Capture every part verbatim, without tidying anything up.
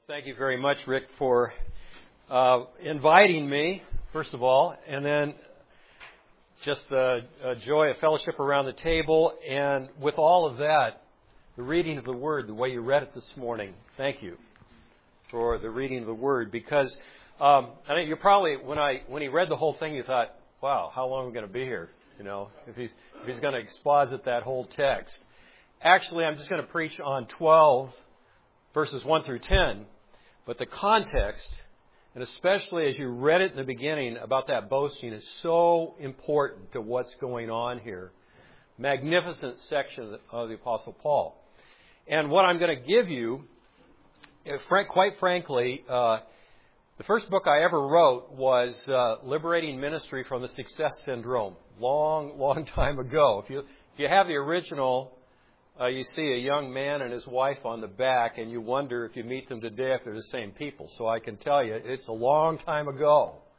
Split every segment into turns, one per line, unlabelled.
Thank you very much, Rick, for uh, inviting me, first of all, and then just the uh, joy of fellowship around the table. And with all of that, the reading of the Word, the way you read it this morning, thank you for the reading of the Word. Because um, I think you probably, when I when he read the whole thing, you thought, wow, how long are we going to be here? You know, if he's, if he's going to exposit that whole text. Actually, I'm just going to preach on twelve, verses one through ten. But the context, and especially as you read it in the beginning about that boasting, is so important to what's going on here. Magnificent section of the Apostle Paul. And what I'm going to give you, quite frankly, uh, the first book I ever wrote was uh, Liberating Ministry from the Success Syndrome. Long, long time ago. If you, if you have the original, Uh, you see a young man and his wife on the back, and you wonder if you meet them today if they're the same people. So I can tell you, it's a long time ago.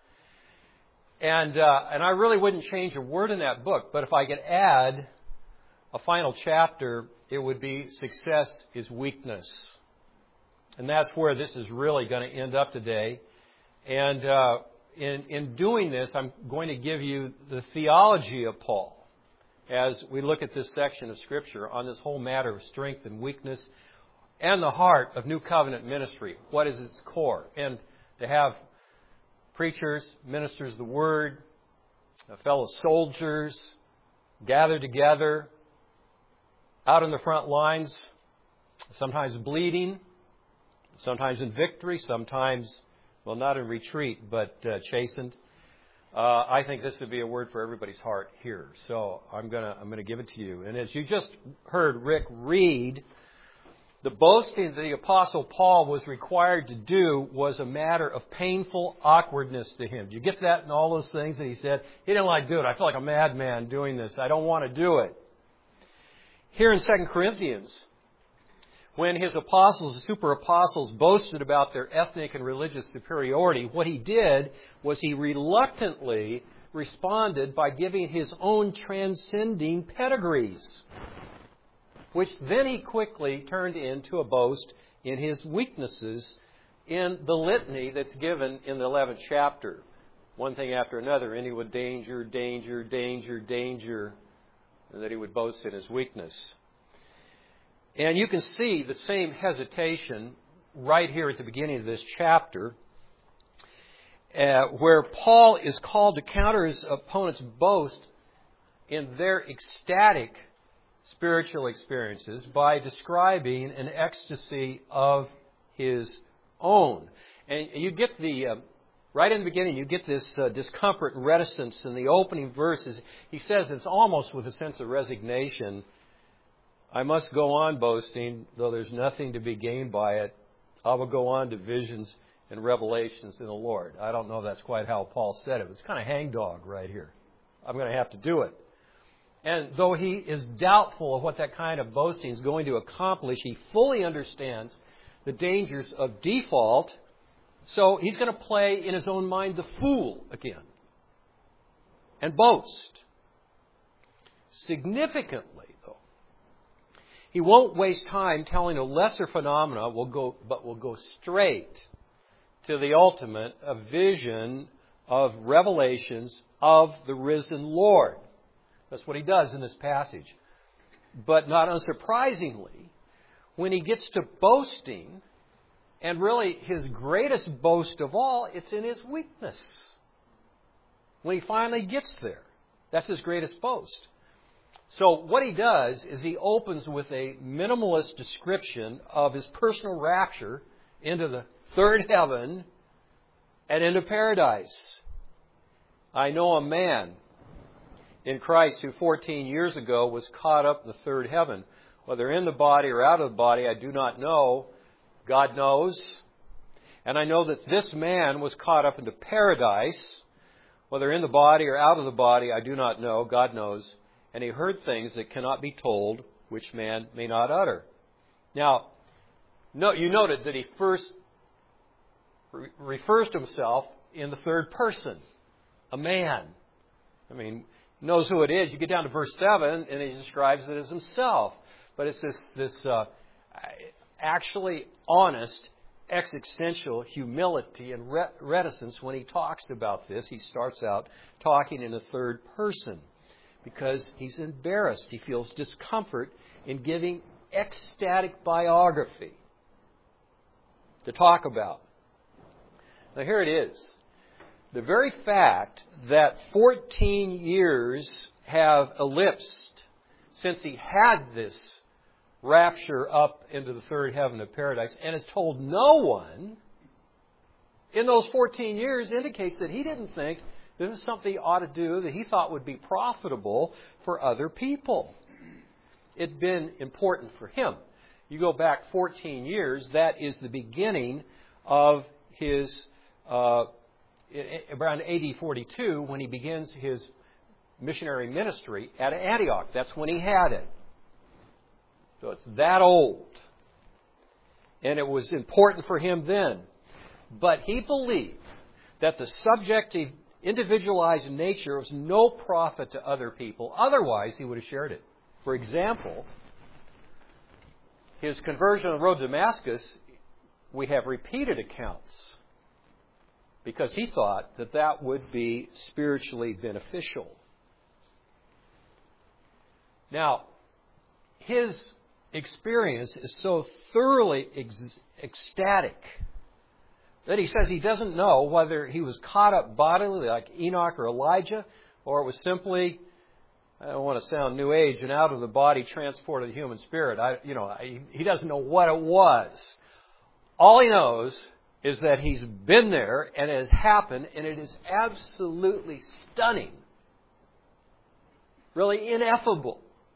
And uh, and I really wouldn't change a word in that book, but if I could add a final chapter, it would be Success is Weakness. And that's where this is really going to end up today. And uh, in, in doing this, I'm going to give you the theology of Paul, as we look at this section of Scripture on this whole matter of strength and weakness and the heart of New Covenant ministry. What is its core? And to have preachers, ministers of the Word, fellow soldiers gather together out in the front lines, sometimes bleeding, sometimes in victory, sometimes, well, not in retreat, but uh, chastened. Uh, I think this would be a word for everybody's heart here. So I'm gonna I'm gonna give it to you. And as you just heard Rick read, the boasting that the Apostle Paul was required to do was a matter of painful awkwardness to him. Do you get that in all those things that he said? He didn't like to do it. I feel like a madman doing this. I don't want to do it. Here in Second Corinthians, when his apostles, the super apostles, boasted about their ethnic and religious superiority, what he did was he reluctantly responded by giving his own transcending pedigrees, which then he quickly turned into a boast in his weaknesses in the litany that's given in the eleventh chapter. One thing after another, and he would danger, danger, danger, danger, and that he would boast in his weakness. And you can see the same hesitation right here at the beginning of this chapter, uh, where Paul is called to counter his opponent's boast in their ecstatic spiritual experiences by describing an ecstasy of his own. And you get the, uh, right in the beginning, you get this uh, discomfort and reticence in the opening verses. He says it's almost with a sense of resignation. I must go on boasting, though there's nothing to be gained by it. I will go on to visions and revelations in the Lord. I don't know if that's quite how Paul said it. It's kind of hangdog right here. I'm going to have to do it. And though he is doubtful of what that kind of boasting is going to accomplish, he fully understands the dangers of default. So he's going to play in his own mind the fool again and boast. Significantly, he won't waste time telling a lesser phenomena, will go, but will go straight to the ultimate, a vision of revelations of the risen Lord. That's what he does in this passage. But not unsurprisingly, when he gets to boasting, and really his greatest boast of all, it's in his weakness. When he finally gets there, that's his greatest boast. So what he does is he opens with a minimalist description of his personal rapture into the third heaven and into paradise. I know a man in Christ who fourteen years ago was caught up in the third heaven. Whether in the body or out of the body, I do not know. God knows. And I know that this man was caught up into paradise. Whether in the body or out of the body, I do not know. God knows. And he heard things that cannot be told, which man may not utter. Now, no, you noted that he first re- refers to himself in the third person, a man. I mean, knows who it is. You get down to verse seven, and he describes it as himself. But it's this, this uh, actually honest existential humility and reticence when he talks about this. He starts out talking in the third person because he's embarrassed. He feels discomfort in giving ecstatic biography to talk about. Now here it is. The very fact that fourteen years have elapsed since he had this rapture up into the third heaven of paradise and has told no one in those fourteen years indicates that he didn't think this is something he ought to do that he thought would be profitable for other people. It'd been important for him. You go back fourteen years, that is the beginning of his, uh, around A D forty-two, when he begins his missionary ministry at Antioch. That's when he had it. So it's that old. And it was important for him then. But he believed that the subjective, individualized nature was no profit to other people. Otherwise, he would have shared it. For example, his conversion on the road to Damascus, we have repeated accounts because he thought that that would be spiritually beneficial. Now, his experience is so thoroughly ex- ecstatic that he says he doesn't know whether he was caught up bodily like Enoch or Elijah, or it was simply, I don't want to sound New Age, an out of the body transport of the human spirit. I, you know, I, he doesn't know what it was. All he knows is that he's been there and it has happened, and it is absolutely stunning, really ineffable.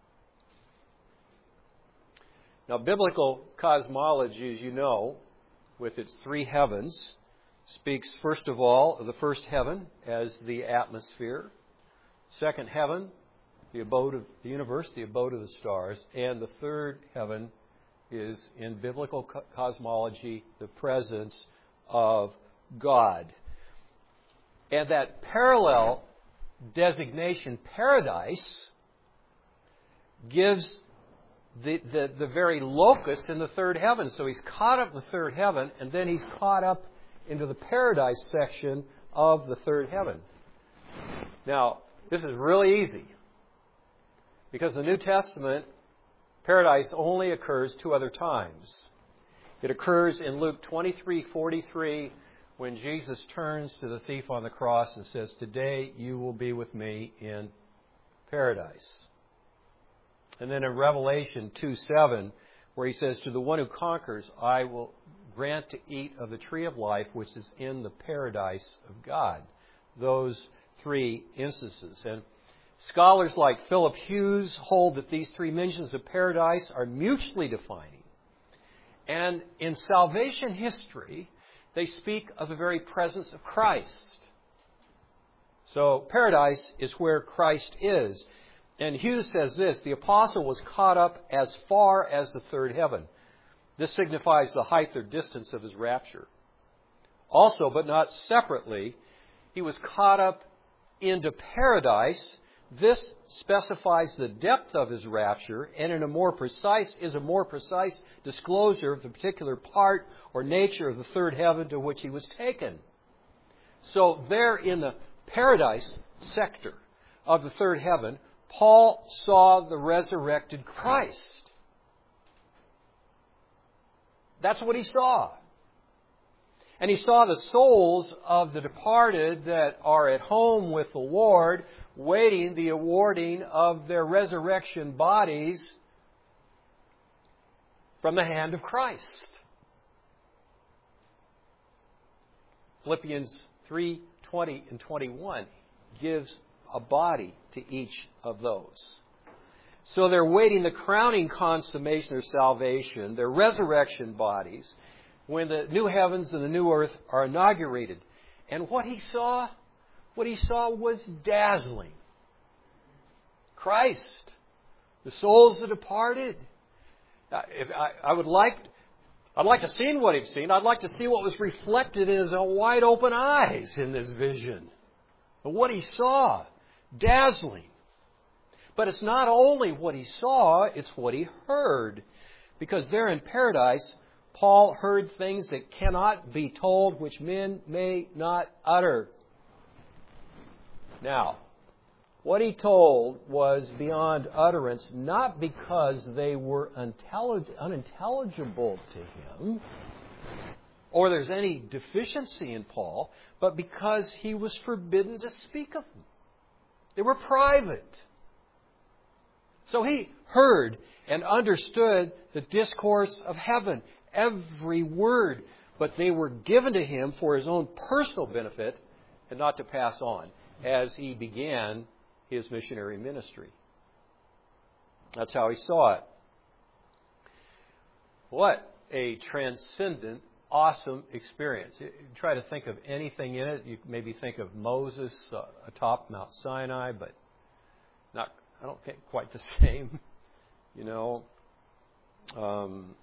Now, biblical cosmology, as you know, with its three heavens, speaks first of all of the first heaven as the atmosphere, second heaven, the abode of the universe, the abode of the stars, and the third heaven is, in biblical co- cosmology, the presence of God. And that parallel designation, paradise, gives The, the, the very locus in the third heaven. So he's caught up in the third heaven, and then he's caught up into the paradise section of the third heaven. Now, this is really easy, because in the New Testament, paradise only occurs two other times. It occurs in Luke twenty-three forty-three, when Jesus turns to the thief on the cross and says, "Today you will be with me in paradise." And then in Revelation two seven, where he says, "To the one who conquers, I will grant to eat of the tree of life, which is in the paradise of God." Those three instances. And scholars like Philip Hughes hold that these three mentions of paradise are mutually defining. And in salvation history, they speak of the very presence of Christ. So paradise is where Christ is. And Hughes says this: the apostle was caught up as far as the third heaven. This signifies the height or distance of his rapture. Also, but not separately, he was caught up into paradise. This specifies the depth of his rapture, and in a more precise is a more precise disclosure of the particular part or nature of the third heaven to which he was taken. So there in the paradise sector of the third heaven, Paul saw the resurrected Christ. That's what he saw. And he saw the souls of the departed that are at home with the Lord, waiting the awarding of their resurrection bodies from the hand of Christ. Philippians three twenty and twenty-one gives a body to each of those. So they're waiting the crowning consummation of salvation, their resurrection bodies, when the new heavens and the new earth are inaugurated. And what he saw, what he saw was dazzling. Christ, the souls that departed. If I, I would like, I'd like to see what he'd seen. I'd like to see what was reflected in his wide open eyes in this vision. But what he saw, dazzling. But it's not only what he saw, it's what he heard. Because there in paradise, Paul heard things that cannot be told, which men may not utter. Now, what he told was beyond utterance, not because they were unintelligible to him, or there's any deficiency in Paul, but because he was forbidden to speak of them. They were private. So he heard and understood the discourse of heaven, every word, but they were given to him for his own personal benefit and not to pass on as he began his missionary ministry. That's how he saw it. What a transcendent, awesome experience. You try to think of anything in it. You maybe think of Moses uh, atop Mount Sinai, but not. I don't think quite the same. You know, um,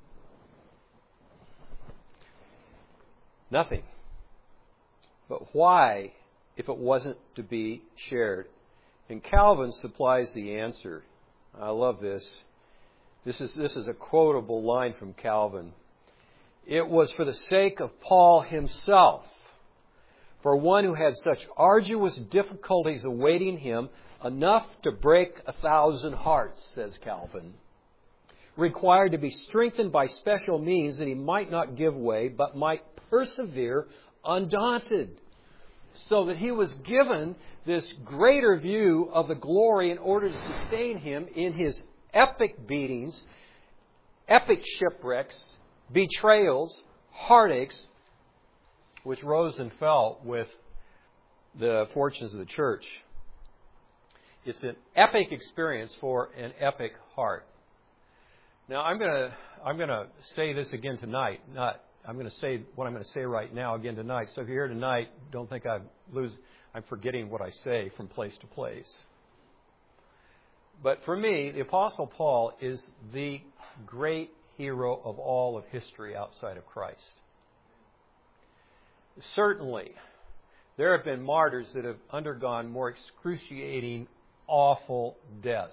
nothing. But why, if it wasn't to be shared? And Calvin supplies the answer. I love this. This is this is a quotable line from Calvin. It was for the sake of Paul himself, for one who had such arduous difficulties awaiting him, enough to break a thousand hearts, says Calvin, required to be strengthened by special means that he might not give way, but might persevere undaunted. So that he was given this greater view of the glory in order to sustain him in his epic beatings, epic shipwrecks, betrayals, heartaches, which rose and fell with the fortunes of the church. It's an epic experience for an epic heart. Now, I'm going to I'm going to say this again tonight. Not I'm going to say what I'm going to say right now again tonight. So if you're here tonight, don't think I lose. I'm forgetting what I say from place to place. But for me, the Apostle Paul is the great hero of all of history outside of Christ. Certainly, there have been martyrs that have undergone more excruciating, awful deaths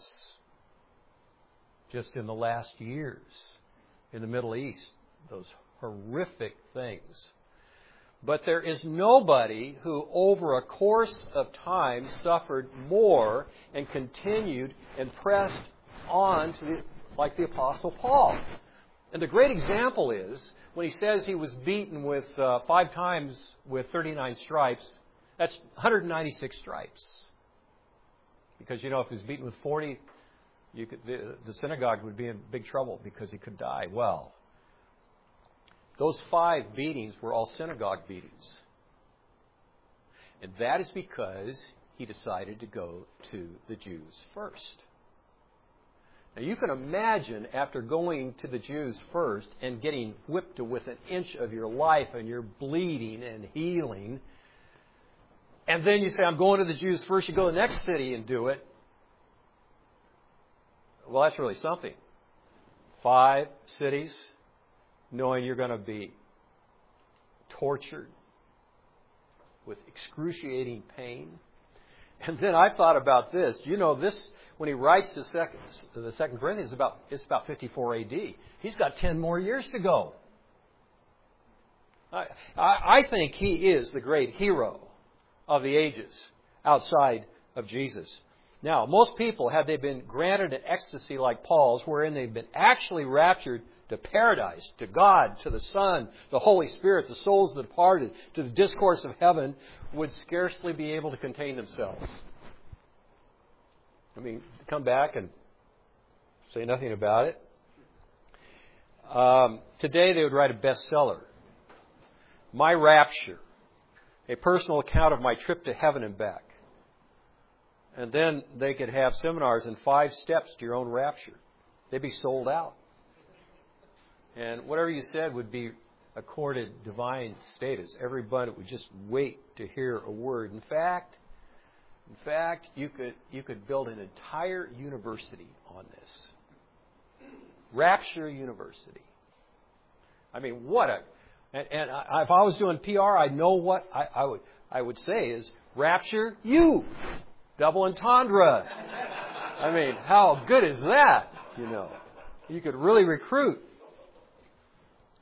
just in the last years in the Middle East. Those horrific things. But there is nobody who over a course of time suffered more and continued and pressed on to the, like the Apostle Paul. And the great example is when he says he was beaten with uh, five times with thirty-nine stripes, that's one hundred ninety-six stripes. Because, you know, if he was beaten with forty, you could, the, the synagogue would be in big trouble because he could die. Well, those five beatings were all synagogue beatings. And that is because he decided to go to the Jews first. Now you can imagine after going to the Jews first and getting whipped to within an inch of your life and you're bleeding and healing, and then you say, I'm going to the Jews first, you go to the next city and do it. Well, that's really something. Five cities, knowing you're going to be tortured with excruciating pain. And then I thought about this. You know, this when he writes the second, the second Corinthians, about it's about fifty-four A D. He's got ten more years to go. I, I, I think he is the great hero of the ages outside of Jesus. Now, most people, had they been granted an ecstasy like Paul's, wherein they've been actually raptured to paradise, to God, to the Son, the Holy Spirit, the souls that departed, to the discourse of heaven, would scarcely be able to contain themselves. I mean, come back and say nothing about it. Um, today they would write a bestseller. My Rapture, a personal account of my trip to heaven and back. And then they could have seminars in five steps to your own rapture. They'd be sold out. And whatever you said would be accorded divine status. Everybody would just wait to hear a word. In fact, in fact, you could you could build an entire university on this. Rapture University. I mean, what a and, and I, if I was doing P R, I know what I, I would I would say is Rapture U. Double entendre. I mean, how good is that? You know, you could really recruit.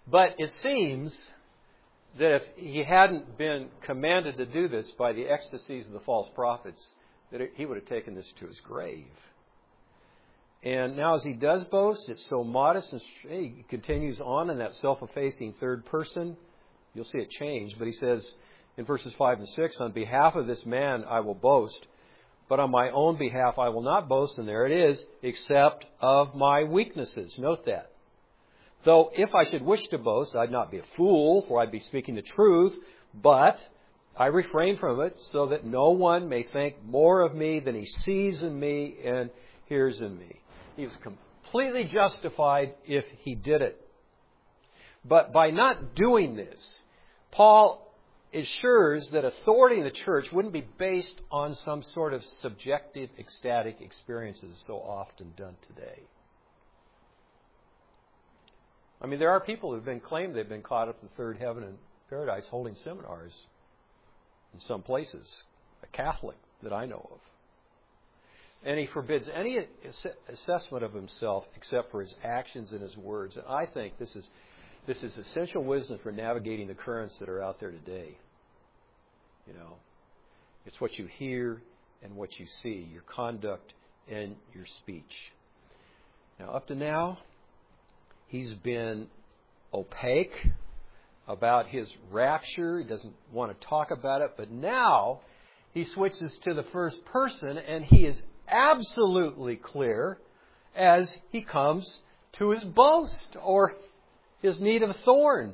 But it seems that if he hadn't been commanded to do this by the ecstasies of the false prophets, that he would have taken this to his grave. And now as he does boast, it's so modest, and he continues on in that self-effacing third person. You'll see it change. But he says in verses five and six, on behalf of this man I will boast, but on my own behalf I will not boast, and there it is, except of my weaknesses. Note that. Though if I should wish to boast, I'd not be a fool, for I'd be speaking the truth, but I refrain from it so that no one may think more of me than he sees in me and hears in me. He was completely justified if he did it. But by not doing this, Paul assures that authority in the church wouldn't be based on some sort of subjective, ecstatic experiences so often done today. I mean, there are people who have been claimed they've been caught up in the third heaven and paradise holding seminars in some places, a Catholic that I know of. And he forbids any assessment of himself except for his actions and his words. And I think this is this is essential wisdom for navigating the currents that are out there today. You know, it's what you hear and what you see, your conduct and your speech. Now, up to now, he's been opaque about his rapture. He doesn't want to talk about it. But now he switches to the first person, and he is absolutely clear as he comes to his boast or his need of a thorn.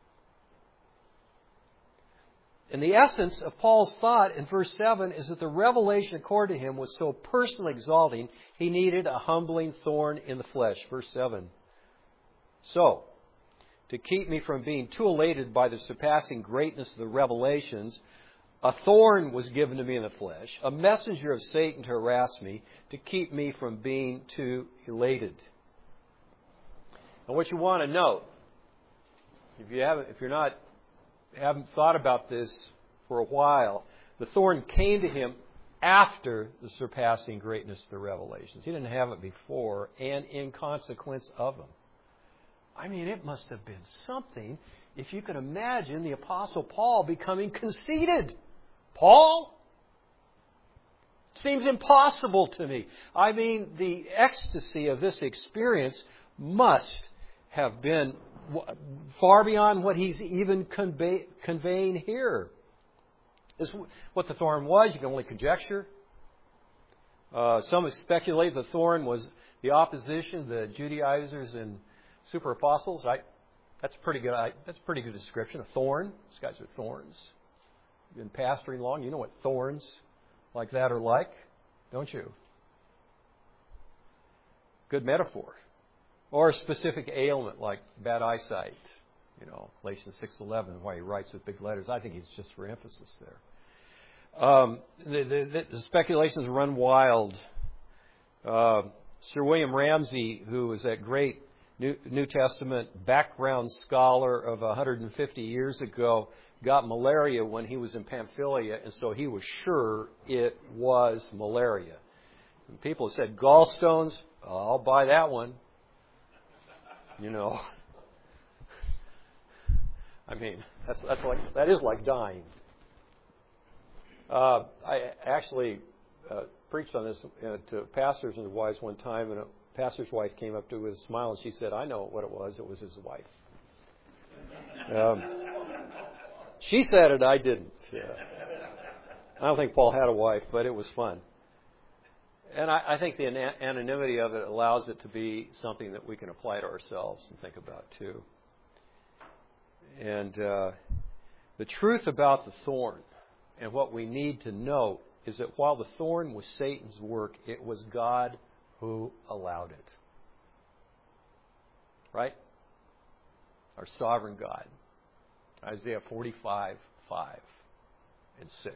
And the essence of Paul's thought in verse seven is that the revelation accorded to him was so personally exalting, he needed a humbling thorn in the flesh. Verse seven. So, to keep me from being too elated by the surpassing greatness of the revelations, a thorn was given to me in the flesh, a messenger of Satan to harass me, to keep me from being too elated. And what you want to note, if you haven't, if you're not, haven't thought about this for a while, the thorn came to him after the surpassing greatness of the revelations. He didn't have it before, and in consequence of them. I mean, it must have been something if you could imagine the Apostle Paul becoming conceited. Paul? Seems impossible to me. I mean, the ecstasy of this experience must have been far beyond what he's even convey, conveying here. This, what the thorn was, you can only conjecture. Uh, some have speculated the thorn was the opposition, the Judaizers and super apostles. I, that's pretty good. I, that's a pretty good description. A thorn. These guys are thorns. You've been pastoring long. You know what thorns like that are like, don't you? Good metaphor. Or a specific ailment like bad eyesight. You know, Galatians six eleven, why he writes with big letters. I think it's just for emphasis there. Um, the, the, the speculations run wild. Uh, Sir William Ramsay, who was that great New, New Testament background scholar of one hundred fifty years ago, got malaria when he was in Pamphylia, and so he was sure it was malaria. And people have said, gallstones, I'll buy that one. You know, I mean, that's that's like that is like dying. Uh, I actually uh, preached on this uh, to pastors and wives one time, and a pastor's wife came up to him with a smile, and she said, "I know what it was. It was his wife." Um, she said it. I didn't. Yeah. I don't think Paul had a wife, but it was fun. And I, I think the anonymity of it allows it to be something that we can apply to ourselves and think about too. And uh, the truth about the thorn and what we need to know is that while the thorn was Satan's work, it was God who allowed it. Right? Our sovereign God. Isaiah forty-five, five and six.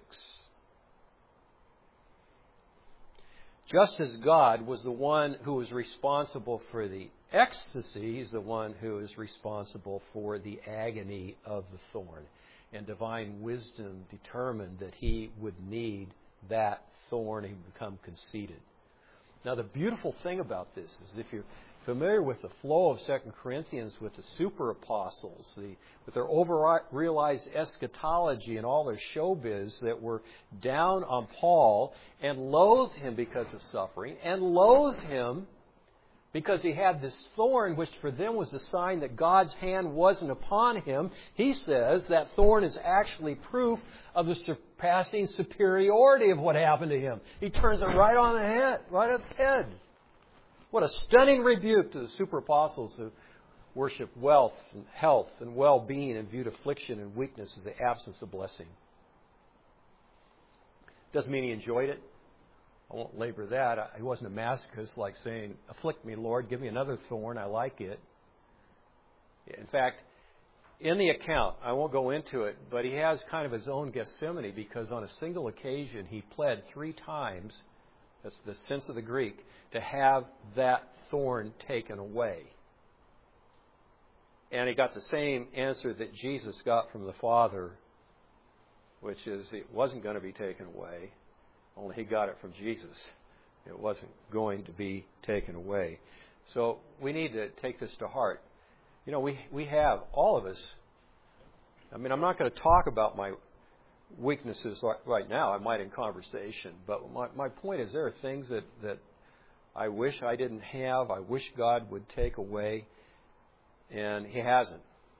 Just as God was the one who was responsible for the ecstasy, He's the one who is responsible for the agony of the thorn. And divine wisdom determined that He would need that thorn and become conceited. Now, the beautiful thing about this is if you're familiar with the flow of Second Corinthians with the super apostles, the, with their over-realized eschatology and all their showbiz that were down on Paul and loathed him because of suffering, and loathed him because he had this thorn, which for them was a sign that God's hand wasn't upon him. He says that thorn is actually proof of the surpassing superiority of what happened to him. He turns it right on the head, right on its head. What a stunning rebuke to the super apostles who worship wealth and health and well-being and viewed affliction and weakness as the absence of blessing. Doesn't mean he enjoyed it. I won't labor that. He wasn't a masochist like saying, afflict me, Lord, give me another thorn, I like it. In fact, in the account, I won't go into it, but he has kind of his own Gethsemane because on a single occasion he pled three times, that's the sense of the Greek, to have that thorn taken away. And he got the same answer that Jesus got from the Father, which is it wasn't going to be taken away. Only he got it from Jesus. It wasn't going to be taken away. So we need to take this to heart. You know, we we have, all of us, I mean, I'm not going to talk about my weaknesses right now. I might in conversation. But my, my point is there are things that, that I wish I didn't have. I wish God would take away. And He hasn't.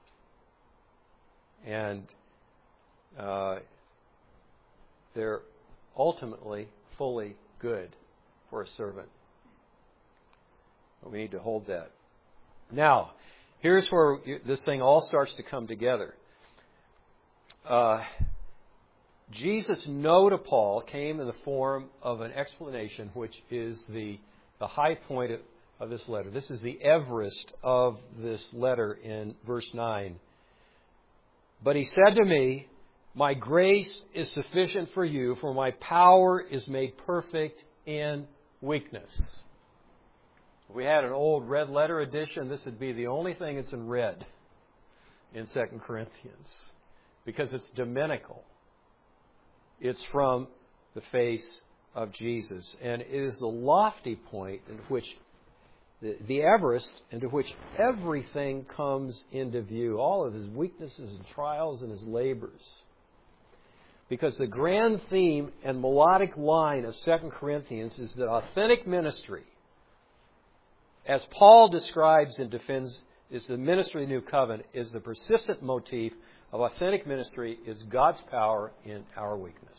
And uh, they're ultimately fully good for a servant. But we need to hold that. Now, here's where this thing all starts to come together. Uh, Jesus' no to Paul came in the form of an explanation, which is the, the high point of, of this letter. This is the Everest of this letter in verse nine. But he said to me, my grace is sufficient for you, for my power is made perfect in weakness. If we had an old red letter edition, this would be the only thing that's in red in Second Corinthians, because it's dominical. It's from the face of Jesus. And it is the lofty point in which the, the Everest, into which everything comes into view, all of his weaknesses and trials and his labors. Because the grand theme and melodic line of Second Corinthians is that authentic ministry, as Paul describes and defends, is the ministry of the New Covenant, is the persistent motif of authentic ministry is God's power in our weakness.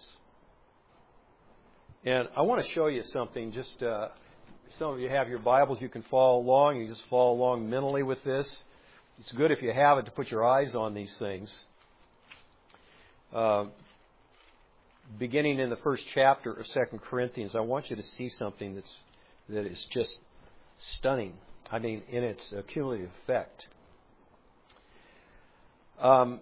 And I want to show you something. Just uh, some of you have your Bibles, you can follow along. You just follow along mentally with this. It's good if you have it to put your eyes on these things. Uh, beginning in the first chapter of Second Corinthians, I want you to see something that's that is just stunning. I mean, in its uh, cumulative effect. Um,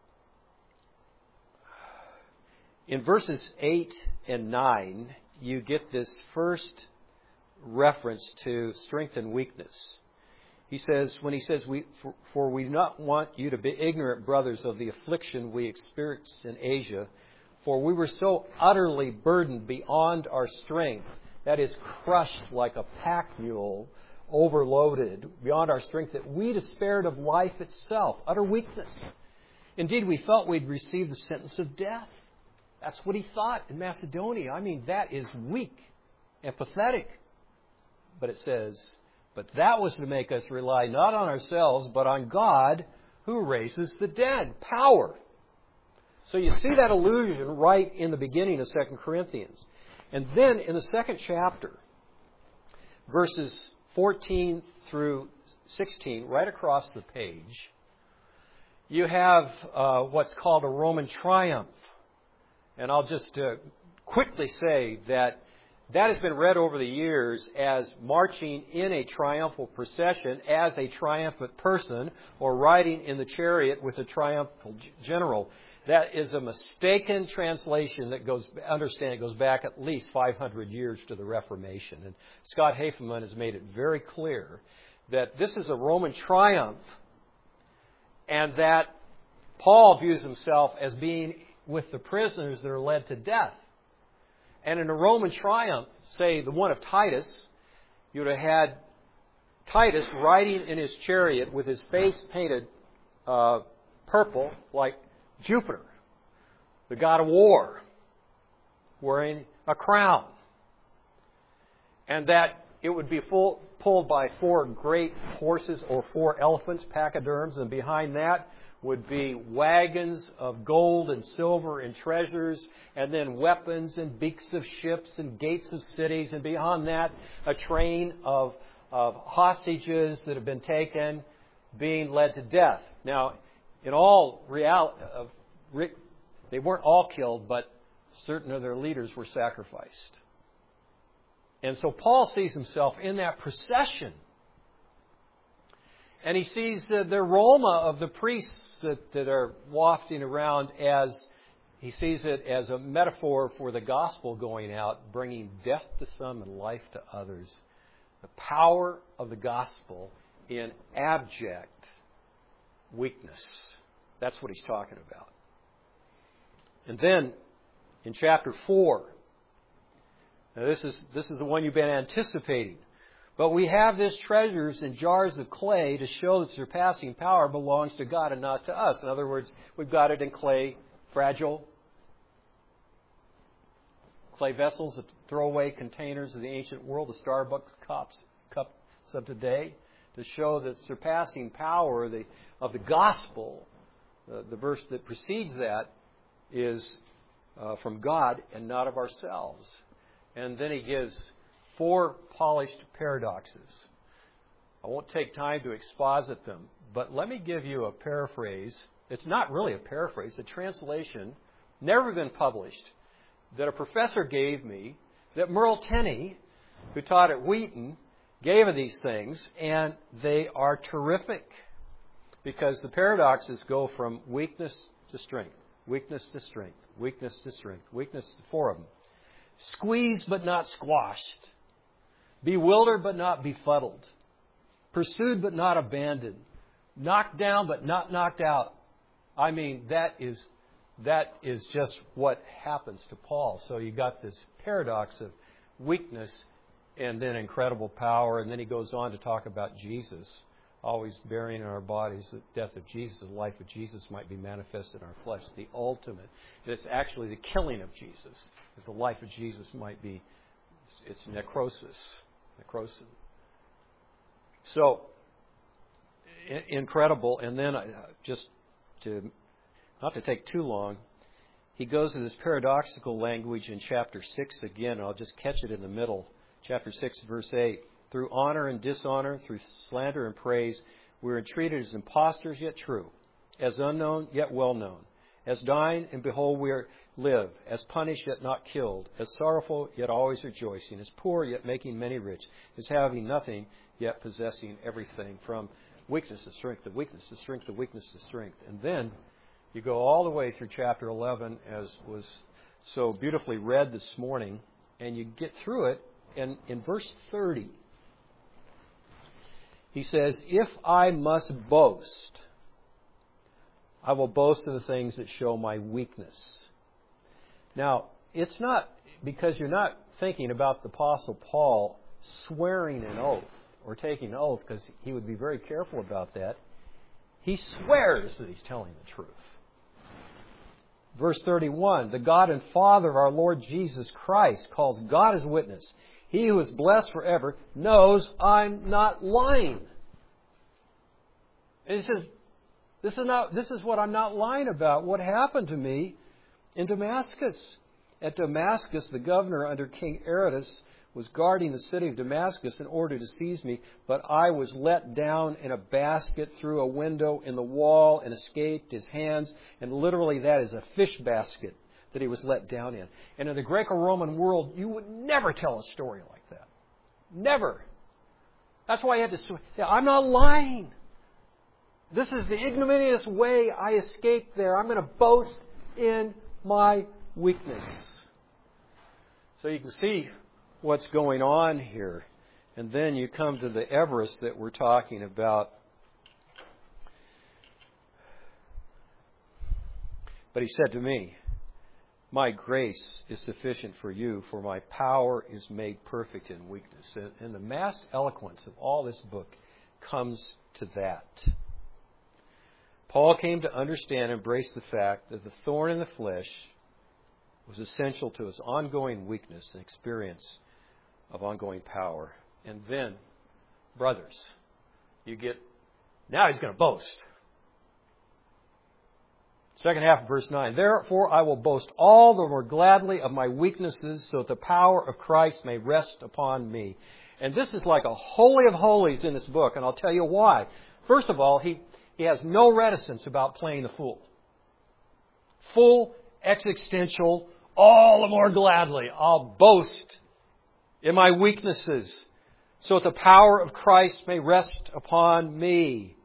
in verses eight and nine, you get this first reference to strength and weakness. He says, when he says, "We for, for we do not want you to be ignorant, brothers, of the affliction we experienced in Asia, for we were so utterly burdened beyond our strength," that is, crushed like a pack mule, overloaded beyond our strength, "that we despaired of life itself," utter weakness. Indeed, we felt we'd received the sentence of death. That's what he thought in Macedonia. I mean, that is weak and pathetic. But it says, but that was to make us rely not on ourselves, but on God who raises the dead. Power. So you see that allusion right in the beginning of Second Corinthians. And then in the second chapter, verses fourteen through sixteen, right across the page, you have uh, what's called a Roman triumph. And I'll just uh, quickly say that that has been read over the years as marching in a triumphal procession as a triumphant person, or riding in the chariot with a triumphal general. That is a mistaken translation that goes, understand, it goes back at least five hundred years to the Reformation. And Scott Hafelman has made it very clear that this is a Roman triumph, and that Paul views himself as being with the prisoners that are led to death. And in a Roman triumph, say the one of Titus, you would have had Titus riding in his chariot with his face painted uh, purple like Jupiter, the god of war, wearing a crown. And that it would be full, pulled by four great horses or four elephants, pachyderms, and behind that would be wagons of gold and silver and treasures, and then weapons and beaks of ships and gates of cities, and beyond that, a train of, of hostages that have been taken, being led to death. Now, in all reality, uh, they weren't all killed, but certain of their leaders were sacrificed. And so Paul sees himself in that procession. And he sees the, the aroma of the priests that, that are wafting around as, he sees it as a metaphor for the gospel going out, bringing death to some and life to others. The power of the gospel in abject weakness. That's what he's talking about. And then, in chapter four, now this is, this is the one you've been anticipating. But we have this treasures in jars of clay to show that surpassing power belongs to God and not to us. In other words, we've got it in clay, fragile clay vessels, the throwaway containers of the ancient world, the Starbucks cups, cups of today, to show that surpassing power of the, of the gospel, uh, the verse that precedes that, is uh, from God and not of ourselves. And then he gives four polished paradoxes. I won't take time to exposit them, but let me give you a paraphrase. It's not really a paraphrase, a translation, never been published, that a professor gave me, that Merle Tenney, who taught at Wheaton, gave of these things, and they are terrific because the paradoxes go from weakness to strength, weakness to strength, weakness to strength, weakness to four of them. Squeezed but not squashed. Bewildered but not befuddled. Pursued but not abandoned. Knocked down but not knocked out. I mean, that is that is just what happens to Paul. So you got this paradox of weakness and then incredible power. And then he goes on to talk about Jesus, always bearing in our bodies the death of Jesus, the life of Jesus might be manifested in our flesh. The ultimate. It's actually the killing of Jesus. If the life of Jesus might be, it's necrosis. Necrosis. So, incredible. And then, just to, not to take too long, he goes to this paradoxical language in chapter six again. I'll just catch it in the middle. Chapter six, verse eight. Through honor and dishonor, through slander and praise, we are entreated as impostors yet true, as unknown yet well known, as dying and behold we are live, as punished yet not killed, as sorrowful yet always rejoicing, as poor yet making many rich, as having nothing yet possessing everything. From weakness to strength, to weakness to strength, to weakness to strength. And then you go all the way through chapter eleven, as was so beautifully read this morning, and you get through it, and in verse thirty, he says, if I must boast, I will boast of the things that show my weakness. Now, it's not because you're not thinking about the Apostle Paul swearing an oath or taking an oath, because he would be very careful about that. He swears that he's telling the truth. Verse thirty-one, the God and Father of our Lord Jesus Christ calls God as witness. He who is blessed forever knows I'm not lying. And he says, this is not, this is what I'm not lying about. What happened to me in Damascus? At Damascus, the governor under King Aretas was guarding the city of Damascus in order to seize me, but I was let down in a basket through a window in the wall and escaped his hands. And literally that is a fish basket that he was let down in. And in the Greco-Roman world, you would never tell a story like that. Never. That's why you had to say, I'm not lying. This is the ignominious way I escaped there. I'm going to boast in my weakness. So you can see what's going on here. And then you come to the Everest that we're talking about. But he said to me, My grace is sufficient for you, for my power is made perfect in weakness. And the mass eloquence of all this book comes to that. Paul came to understand and embrace the fact that the thorn in the flesh was essential to his ongoing weakness and experience of ongoing power. And then, brothers, you get, now he's going to boast. Second half of verse nine. Therefore I will boast all the more gladly of my weaknesses, so that the power of Christ may rest upon me. And this is like a holy of holies in this book, and I'll tell you why. First of all, he, he has no reticence about playing the fool. Full, existential, all the more gladly. I'll boast in my weaknesses, so that the power of Christ may rest upon me.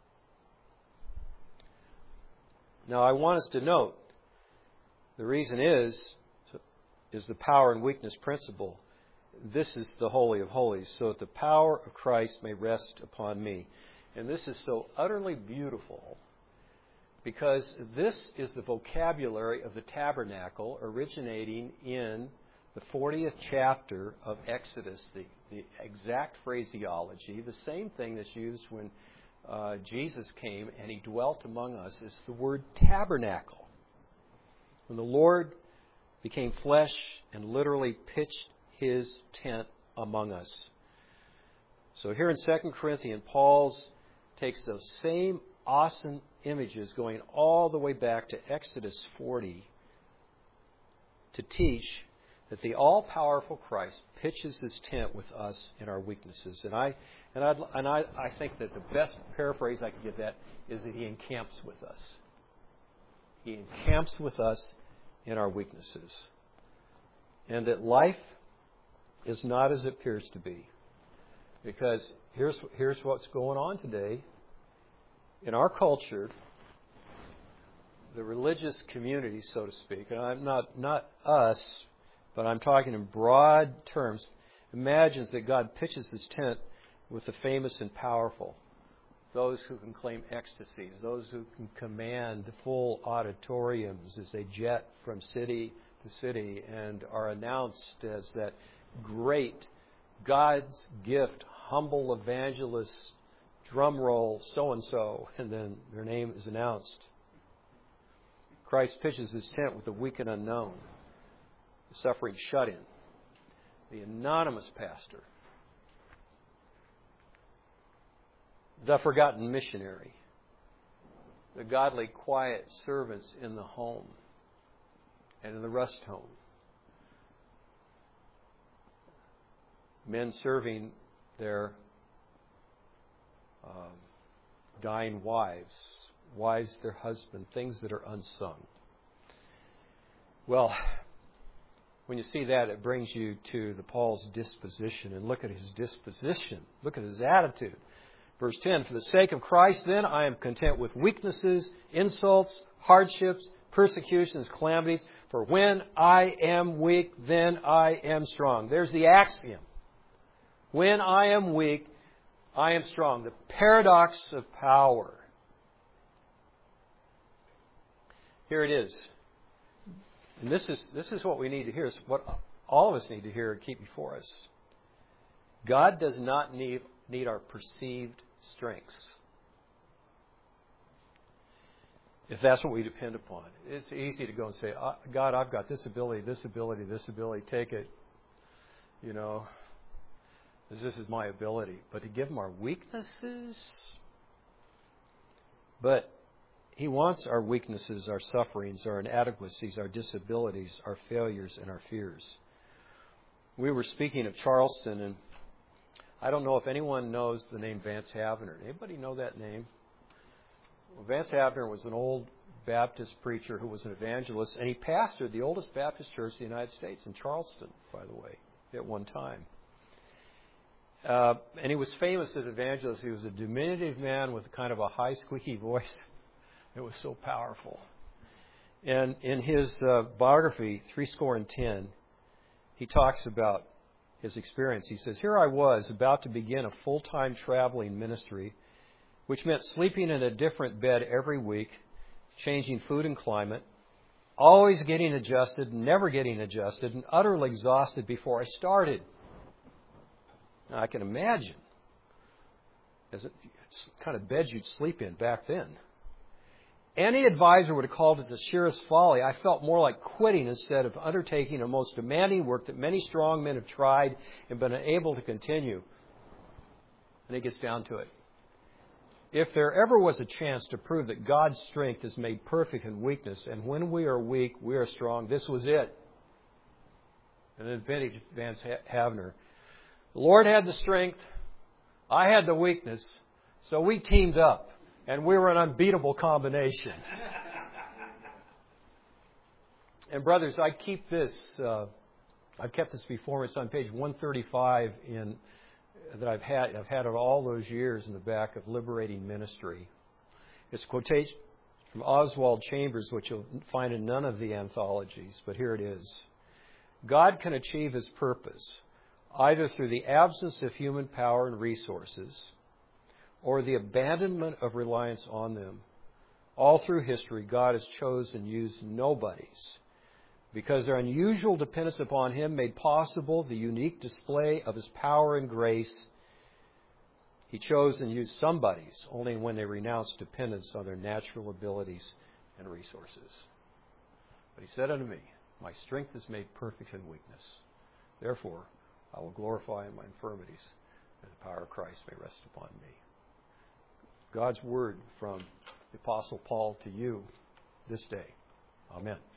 Now, I want us to note, the reason is, is the power and weakness principle. This is the Holy of Holies, so that the power of Christ may rest upon me. And this is so utterly beautiful, because this is the vocabulary of the tabernacle originating in the fortieth chapter of Exodus, the, the exact phraseology, the same thing that's used when Uh, Jesus came and He dwelt among us, is the word tabernacle. When the Lord became flesh and literally pitched His tent among us. So here in Second Corinthians, Paul takes those same awesome images going all the way back to Exodus forty to teach that the all-powerful Christ pitches His tent with us in our weaknesses. And I and, I'd, and I, I think that the best paraphrase I can give that is that He encamps with us. He encamps with us in our weaknesses. And that life is not as it appears to be. Because here's, here's what's going on today. In our culture, the religious community, so to speak, and I'm not, not us, but I'm talking in broad terms, imagines that God pitches His tent with the famous and powerful, those who can claim ecstasies, those who can command full auditoriums as they jet from city to city and are announced as that great God's gift, humble evangelist, drum roll, so-and-so, and then their name is announced. Christ pitches His tent with the weak and unknown, the suffering shut-in, the anonymous pastor, the forgotten missionary, the godly, quiet servants in the home and in the rest home, men serving their um, dying wives, wives their husband, things that are unsung. Well, when you see that, it brings you to the Paul's disposition. And look at his disposition. Look at his attitude. Verse ten, for the sake of Christ, then, I am content with weaknesses, insults, hardships, persecutions, calamities. For when I am weak, then I am strong. There's the axiom. When I am weak, I am strong. The paradox of power. Here it is. And this is this is what we need to hear. It's what all of us need to hear and keep before us. God does not need, need our perceived strengths. If that's what we depend upon. It's easy to go and say, God, I've got this ability, this ability, this ability. Take it. You know, this is my ability. But to give Him our weaknesses? But He wants our weaknesses, our sufferings, our inadequacies, our disabilities, our failures, and our fears. We were speaking of Charleston, and I don't know if anyone knows the name Vance Havner. Anybody know that name? Well, Vance Havner was an old Baptist preacher who was an evangelist, and he pastored the oldest Baptist church in the United States, in Charleston, by the way, at one time. Uh, and he was famous as an evangelist. He was a diminutive man with kind of a high, squeaky voice. It was so powerful. And in his uh, biography, Three Score and Ten, he talks about his experience. He says, here I was about to begin a full-time traveling ministry, which meant sleeping in a different bed every week, changing food and climate, always getting adjusted, never getting adjusted, and utterly exhausted before I started. Now, I can imagine, as it kind of beds you'd sleep in back then. Any advisor would have called it the sheerest folly. I felt more like quitting instead of undertaking a most demanding work that many strong men have tried and been unable to continue. And it gets down to it. If there ever was a chance to prove that God's strength is made perfect in weakness, and when we are weak, we are strong, this was it. And then vintage Vance Havner. The Lord had the strength, I had the weakness, so we teamed up, and we were an unbeatable combination. And brothers, I keep this, uh, I've kept this before me. It's on page one thirty-five in that I've had I've had it all those years in the back of Liberating Ministry. It's a quotation from Oswald Chambers, which you'll find in none of the anthologies, but here it is. God can achieve His purpose either through the absence of human power and resources or the abandonment of reliance on them. All through history, God has chosen and used nobodies because their unusual dependence upon Him made possible the unique display of His power and grace. He chose and used somebodies only when they renounced dependence on their natural abilities and resources. But He said unto me, my strength is made perfect in weakness. Therefore, I will glorify in my infirmities, that the power of Christ may rest upon me. God's word from the Apostle Paul to you this day. Amen.